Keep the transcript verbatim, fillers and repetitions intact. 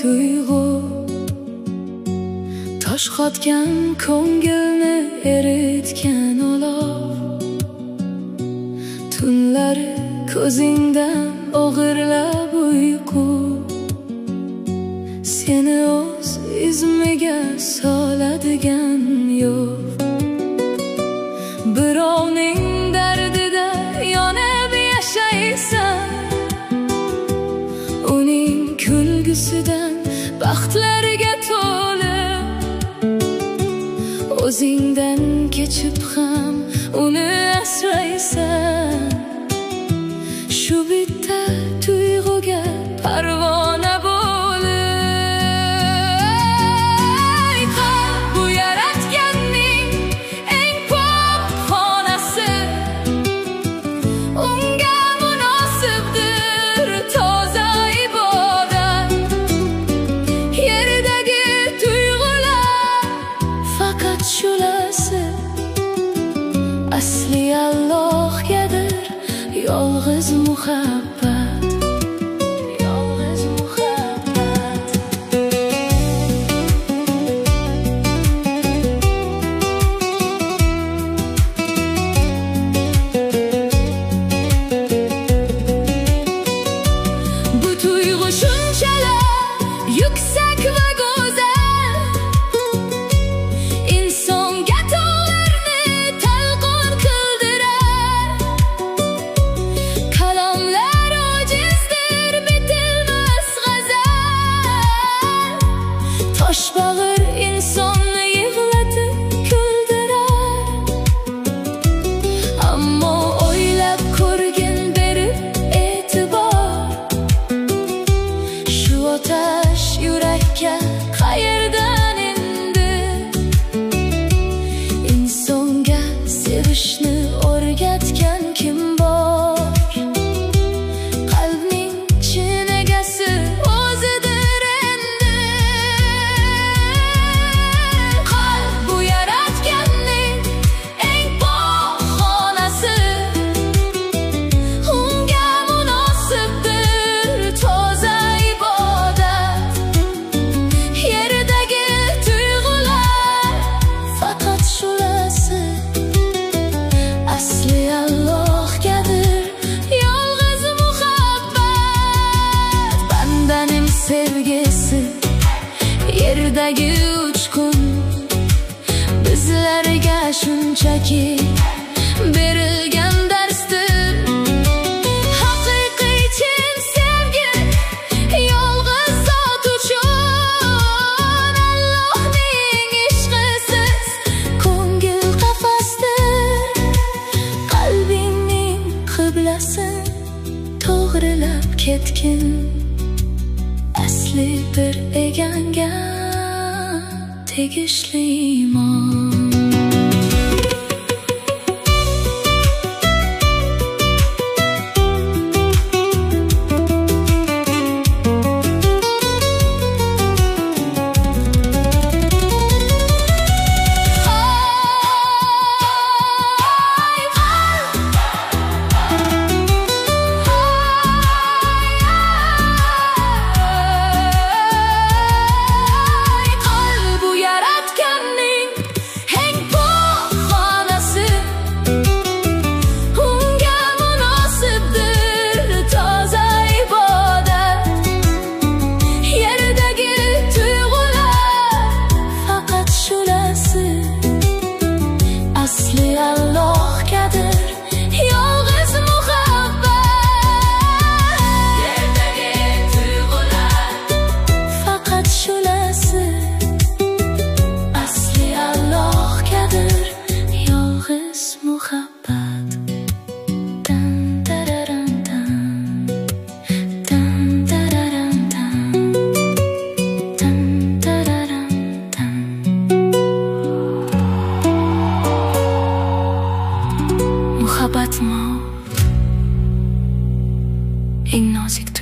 tuyg'u, tosh qotgan ko'ngilni eritgan olov. Tunlari ko'zingdan o'g'irlab uyqu, seni o'z izmiga soladigan yo'q. Birovning dardida yonib yashaysan, uning kulgisidan baxtlarga to'lib, o'zingdan kechib ham uni asraysan. Shu bitta tuyg'uga parvona bo'lib, qalb bu yaratganning eng pok xonasi, unga munosibdir toza ibodat. Yerdagi tuyg'ular faqat shulasi, asli Allohgadir yolg'iz muhabbat. Yolg'iz muhabbat. Bu tuyg'u shunchalar yuksak va go'zal, insonga tog'larni talqon qildirar. Kalomlar ojizdir, bitilmas g'azal, toshbag'ir insonni yig'latib kuldirar. Ammo o'ylab ko'rgin, berib e'tibor, shu otash yurakka qayerdan endi? Insonga sevishni o'rgatgan kim bor? Qalbning chin egasi o'zidir endi. Qalb bu yaratganning eng pok xonasi, unga munosibdir toza ibodat. Yerdagi tuyg'ular faqat shulasi, asli Allohgadir yolg'iz muhabbat. Bandaning sevgisi yerdagi uchqun, bizlarga shunchaki berilgan darsdir. Haqiqiy chin sevgi yolg'iz zot uchun, Allohning ishqisiz ko'ngil qafasdir. Qalbingning qiblasin to'g'rilab ketgin, asli bir eganga tegishli iymon. Qalb bu yaratganning eng pok xonasi, unga munosibdir toza ibodat. Yerdagi tuyg'ular faqat shulasi, asli Allohgadir yolg'iz muhabbat. Yerdagi tuyg'ular faqat shulasi, asli Allohgadir yolg'iz muhabbat. Dan dararan dan, dan dararan dan, dan dararan dan. Muhabbat mo eng nozik